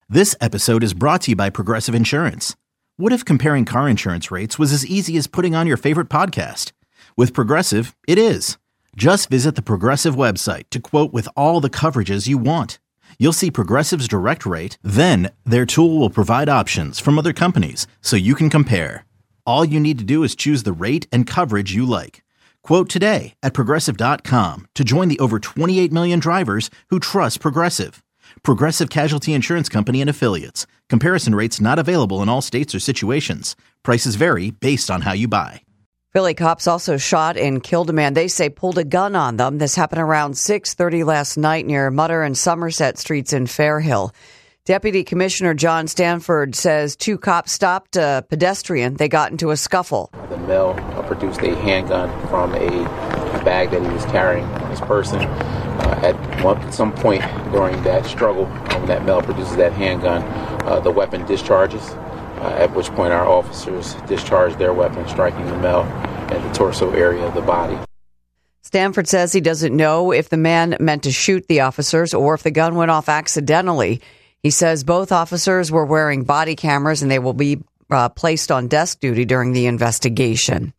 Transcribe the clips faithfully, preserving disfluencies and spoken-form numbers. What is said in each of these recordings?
This episode is brought to you by Progressive Insurance. What if comparing car insurance rates was as easy as putting on your favorite podcast? With Progressive, it is. Just visit the Progressive website to quote with all the coverages you want. You'll see Progressive's direct rate, then their tool will provide options from other companies so you can compare. All you need to do is choose the rate and coverage you like. Quote today at Progressive dot com to join the over twenty-eight million drivers who trust Progressive. Progressive Casualty Insurance Company and Affiliates. Comparison rates not available in all states or situations. Prices vary based on how you buy. Philly cops also shot and killed a man they say pulled a gun on them. This happened around six thirty last night near Mutter and Somerset Streets in Fairhill. Deputy Commissioner John Stanford says two cops stopped a pedestrian. They got into a scuffle. The male produced a handgun from a bag that he was carrying on his person. Uh, at one, some point during that struggle, when that male produces that handgun, uh, the weapon discharges, uh, at which point our officers discharge their weapon, striking the male in the torso area of the body. Stanford says he doesn't know if the man meant to shoot the officers or if the gun went off accidentally. He says both officers were wearing body cameras and they will be uh, placed on desk duty during the investigation.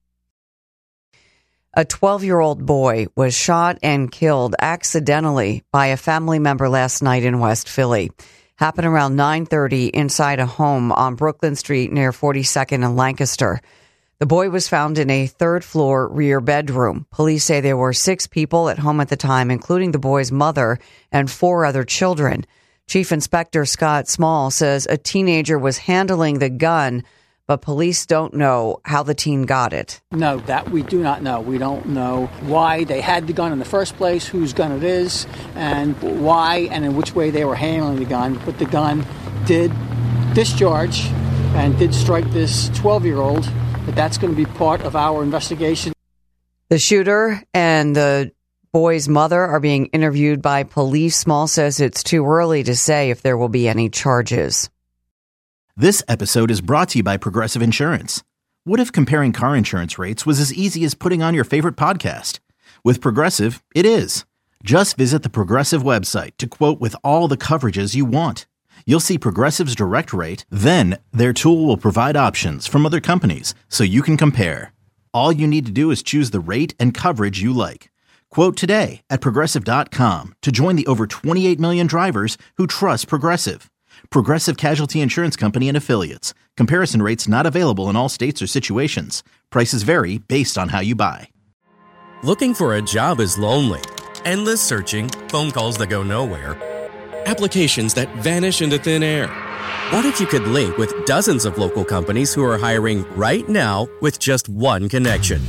A twelve-year-old boy was shot and killed accidentally by a family member last night in West Philly. Happened around nine thirty inside a home on Brooklyn Street near forty-second and Lancaster. The boy was found in a third-floor rear bedroom. Police say there were six people at home at the time, including the boy's mother and four other children. Chief Inspector Scott Small says a teenager was handling the gun, but police don't know how the teen got it. No, that we do not know. We don't know why they had the gun in the first place, whose gun it is, and why and in which way they were handling the gun. But the gun did discharge and did strike this twelve-year-old, but that's going to be part of our investigation. The shooter and the boy's mother are being interviewed by police. Small says it's too early to say if there will be any charges. This episode is brought to you by Progressive Insurance. What if comparing car insurance rates was as easy as putting on your favorite podcast? With Progressive, it is. Just visit the Progressive website to quote with all the coverages you want. You'll see Progressive's direct rate, then their tool will provide options from other companies so you can compare. All you need to do is choose the rate and coverage you like. Quote today at Progressive dot com to join the over twenty-eight million drivers who trust Progressive. Progressive Casualty Insurance Company and Affiliates. Comparison rates not available in all states or situations. Prices vary based on how you buy. Looking for a job is lonely. Endless searching, phone calls that go nowhere, applications that vanish into thin air. What if you could link with dozens of local companies who are hiring right now with just one connection?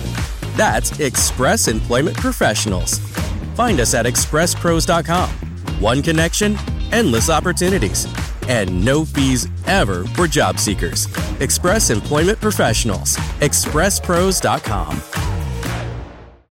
That's Express Employment Professionals. Find us at express pros dot com. One connection, endless opportunities, and no fees ever for job seekers. Express Employment Professionals. express pros dot com.